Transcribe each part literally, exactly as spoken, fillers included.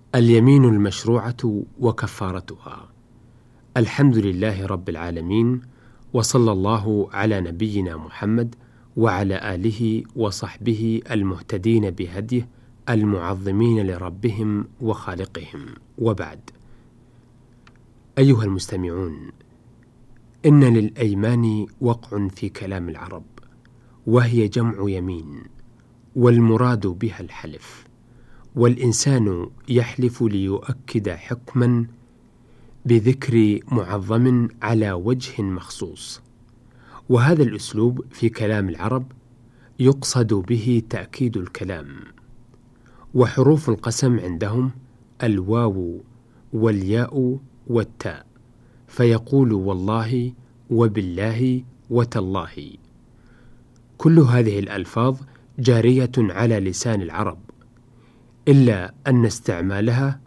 اليمين المشروعة وكفارتها. الحمد لله رب العالمين، وصلى الله على نبينا محمد وعلى آله وصحبه المهتدين بهديه المعظمين لربهم وخالقهم، وبعد. أيها المستمعون، إن للأيمان وقع في كلام العرب، وهي جمع يمين، والمراد بها الحلف، والإنسان يحلف ليؤكد حكما بذكر معظم على وجه مخصوص، وهذا الأسلوب في كلام العرب يقصد به تأكيد الكلام. وحروف القسم عندهم الواو والياء والتاء، فيقول والله وبالله وتالله. كل هذه الألفاظ جارية على لسان العرب، إلا أن استعمالها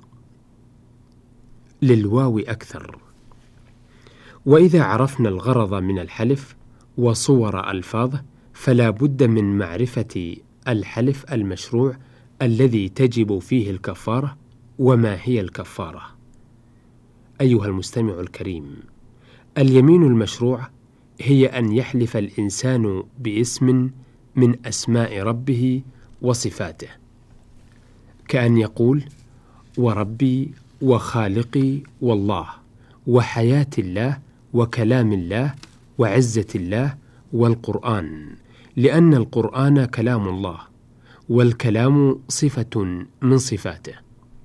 للواو أكثر. وإذا عرفنا الغرض من الحلف وصور ألفاظه، فلا بد من معرفة الحلف المشروع الذي تجب فيه الكفارة، وما هي الكفارة. أيها المستمع الكريم، اليمين المشروع هي أن يحلف الإنسان باسم من أسماء ربه وصفاته، كأن يقول وربي وخالقي والله، وحياة الله وكلام الله وعزة الله والقرآن، لأن القرآن كلام الله، والكلام صفة من صفاته.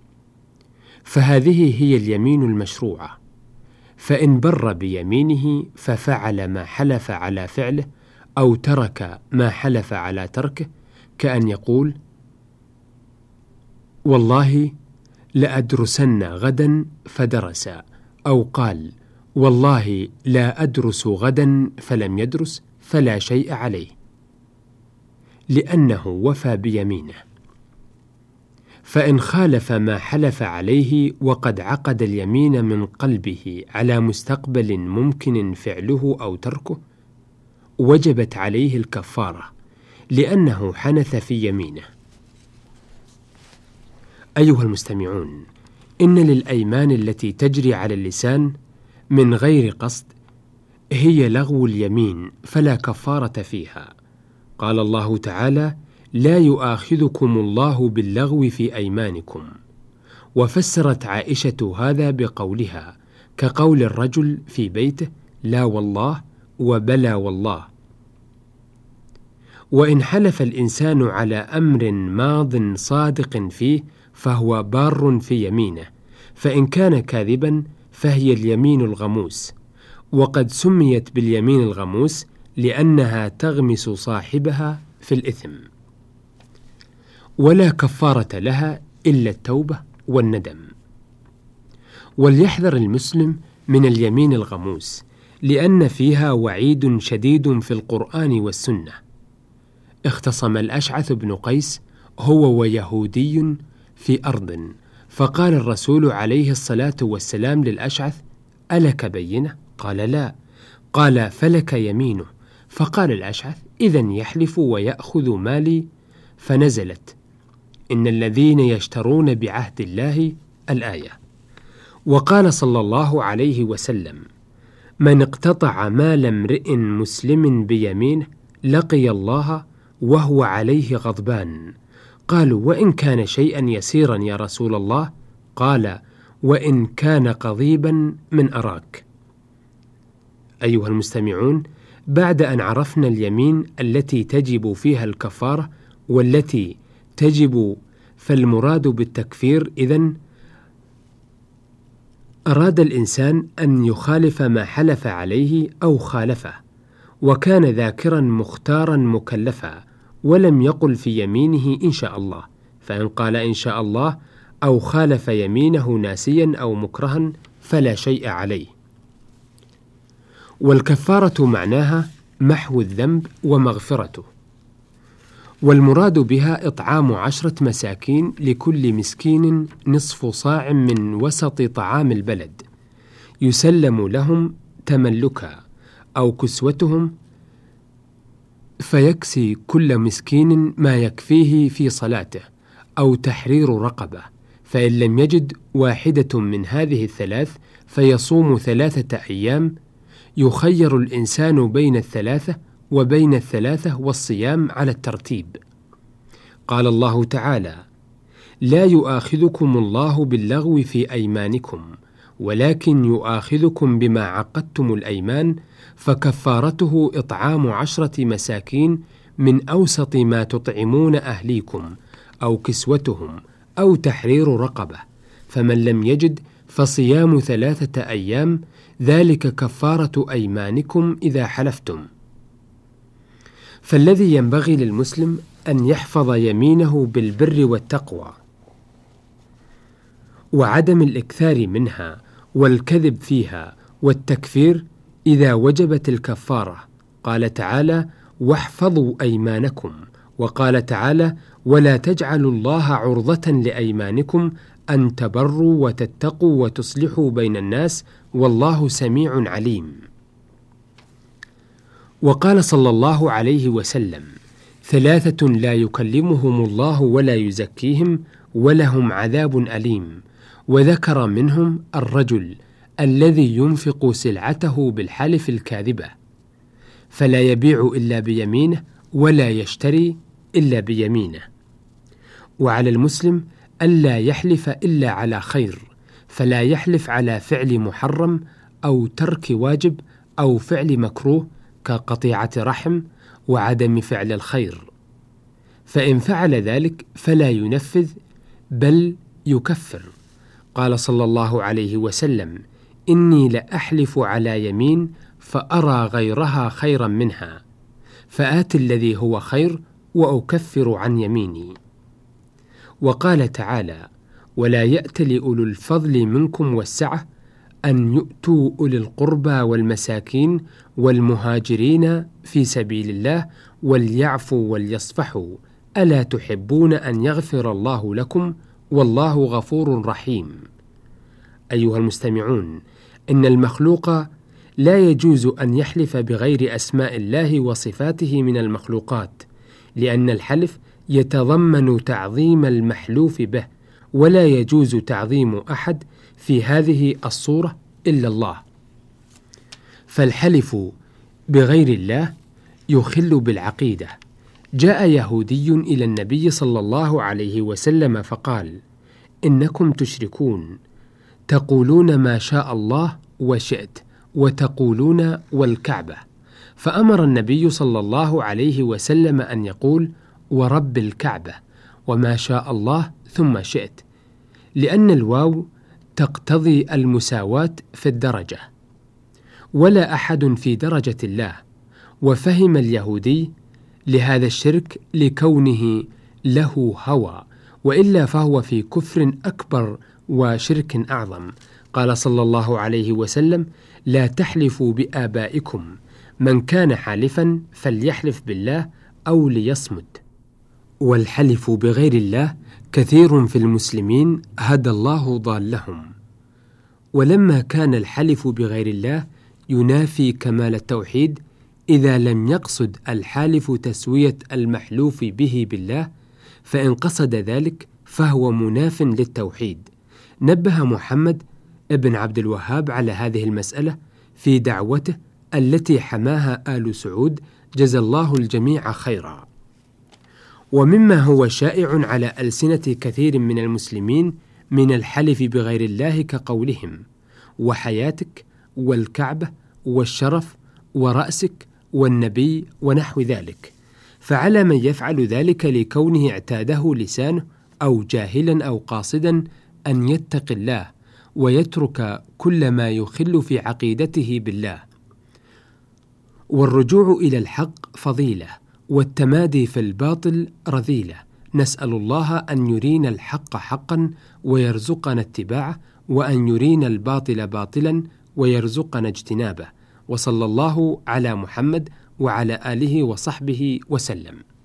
فهذه هي اليمين المشروعة. فإن بر بيمينه ففعل ما حلف على فعله، أو ترك ما حلف على تركه، كأن يقول والله لأدرسن غدا فدرس، أو قال والله لا أدرس غدا فلم يدرس، فلا شيء عليه، لأنه وفى بيمينه. فإن خالف ما حلف عليه وقد عقد اليمين من قلبه على مستقبل ممكن فعله أو تركه، وجبت عليه الكفارة، لأنه حنث في يمينه. أيها المستمعون، إن للأيمان التي تجري على اللسان من غير قصد هي لغو اليمين، فلا كفارة فيها. قال الله تعالى: لا يؤاخذكم الله باللغو في أيمانكم. وفسرت عائشة هذا بقولها كقول الرجل في بيته: لا والله وبلا والله. وإن حلف الإنسان على أمر ماض صادق فيه فهو بار في يمينه، فإن كان كاذبا فهي اليمين الغموس. وقد سميت باليمين الغموس لأنها تغمس صاحبها في الإثم، ولا كفارة لها إلا التوبة والندم. وليحذر المسلم من اليمين الغموس، لأن فيها وعيد شديد في القرآن والسنة. اختصم الأشعث بن قيس هو ويهودي في أرض، فقال الرسول عليه الصلاة والسلام للأشعث: ألك بينة؟ قال: لا. قال: فلك يمينه. فقال الأشعث: إذن يحلف ويأخذ مالي. فنزلت: إن الذين يشترون بعهد الله الآية. وقال صلى الله عليه وسلم: من اقتطع مال امرئ مسلم بيمينه لقي الله وهو عليه غضبان. قالوا: وإن كان شيئا يسيرا يا رسول الله؟ قال: وإن كان قضيبا من أراك. أيها المستمعون، بعد أن عرفنا اليمين التي تجب فيها الكفارة والتي تجب فالمراد بالتكفير، إذن أراد الإنسان أن يخالف ما حلف عليه أو خالفه، وكان ذاكرا مختارا مكلفا، ولم يقل في يمينه إن شاء الله. فإن قال إن شاء الله أو خالف يمينه ناسيا أو مكرها فلا شيء عليه. والكفارة معناها محو الذنب ومغفرته، والمراد بها إطعام عشرة مساكين لكل مسكين نصف صاع من وسط طعام البلد، يسلم لهم تملكا، أو كسوتهم، فيكسي كل مسكين ما يكفيه في صلاته، أو تحرير رقبة، فإن لم يجد واحدة من هذه الثلاث فيصوم ثلاثة أيام. يخير الإنسان بين الثلاثة وبين الثلاثة والصيام على الترتيب. قال الله تعالى: لا يؤاخذكم الله باللغو في أيمانكم ولكن يؤاخذكم بما عقدتم الأيمان، فكفارته إطعام عشرة مساكين من أوسط ما تطعمون أهليكم أو كسوتهم أو تحرير رقبة، فمن لم يجد فصيام ثلاثة أيام، ذلك كفارة أيمانكم إذا حلفتم. فالذي ينبغي للمسلم أن يحفظ يمينه بالبر والتقوى وعدم الإكثار منها والكذب فيها والتكفير إذا وجبت الكفارة. قال تعالى: واحفظوا أيمانكم. وقال تعالى: ولا تجعلوا الله عرضة لأيمانكم أن تبروا وتتقوا وتصلحوا بين الناس والله سميع عليم. وقال صلى الله عليه وسلم: ثلاثة لا يكلمهم الله ولا يزكيهم ولهم عذاب أليم. وذكر منهم الرجل الذي ينفق سلعته بالحلف الكاذبة، فلا يبيع إلا بيمينه ولا يشتري إلا بيمينه. وعلى المسلم ألا يحلف إلا على خير، فلا يحلف على فعل محرم أو ترك واجب أو فعل مكروه كقطيعة رحم وعدم فعل الخير، فإن فعل ذلك فلا ينفذ بل يكفر. قال صلى الله عليه وسلم: إني لأحلف على يمين فأرى غيرها خيرا منها، فآت الذي هو خير وأكفر عن يميني. وقال تعالى: ولا يأتل أولو الفضل منكم والسعة أن يؤتوا أولي القربى والمساكين والمهاجرين في سبيل الله وليعفوا وليصفحوا، ألا تحبون أن يغفر الله لكم والله غفور رحيم. أيها المستمعون، إن المخلوق لا يجوز أن يحلف بغير أسماء الله وصفاته من المخلوقات، لأن الحلف يتضمن تعظيم المحلوف به، ولا يجوز تعظيم أحد في هذه الصورة إلا الله. فالحلف بغير الله يخل بالعقيدة. جاء يهودي إلى النبي صلى الله عليه وسلم فقال: إنكم تشركون، تقولون ما شاء الله وشئت وتقولون والكعبة. فأمر النبي صلى الله عليه وسلم أن يقول: ورب الكعبة، وما شاء الله ثم شئت، لأن الواو تقتضي المساواة في الدرجة، ولا أحد في درجة الله. وفهم اليهودي لهذا الشرك لكونه له هوى، وإلا فهو في كفر أكبر وشرك أعظم. قال صلى الله عليه وسلم: لا تحلفوا بآبائكم، من كان حالفا فليحلف بالله أو ليصمت. والحلف بغير الله كثير في المسلمين هدى الله ضالهم. ولما كان الحلف بغير الله ينافي كمال التوحيد إذا لم يقصد الحالف تسوية المحلوف به بالله، فإن قصد ذلك فهو مناف للتوحيد. نبه محمد ابن عبد الوهاب على هذه المسألة في دعوته التي حماها آل سعود، جزى الله الجميع خيرا. ومما هو شائع على ألسنة كثير من المسلمين من الحلف بغير الله كقولهم: وحياتك والكعبة والشرف ورأسك والنبي ونحو ذلك. فعلى من يفعل ذلك لكونه اعتاده لسانه أو جاهلا أو قاصدا أن يتقي الله ويترك كل ما يخل في عقيدته بالله. والرجوع إلى الحق فضيلة، والتمادي في الباطل رذيلة. نسأل الله أن يرينا الحق حقا ويرزقنا اتباعه، وأن يرينا الباطل باطلا ويرزقنا اجتنابه. وصلى الله على محمد وعلى آله وصحبه وسلم.